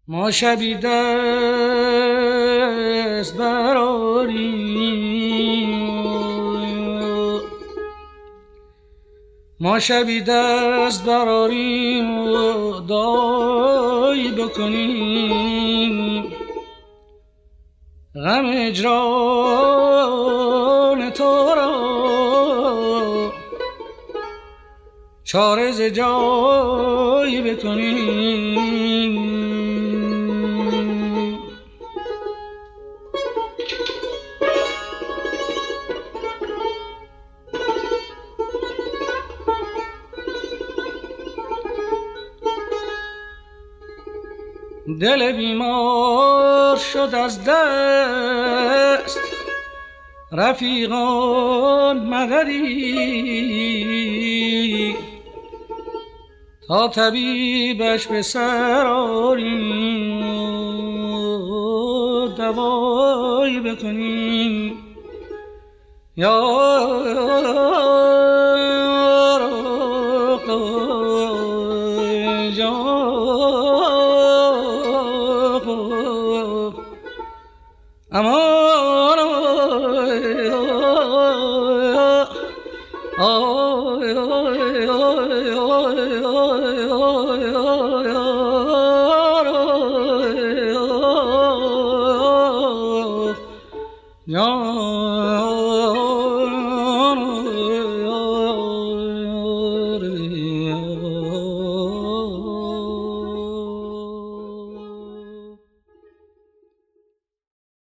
ما شبی دست براریم، ما شبی دست براریم و دایی بکنیم، غم اجران تو را چاره ز جایی بکنیم. دل بیمار شد از دست رفیقان مددی، تا طبیبش به سر آریم و دوایی بکنیم. یا امان آی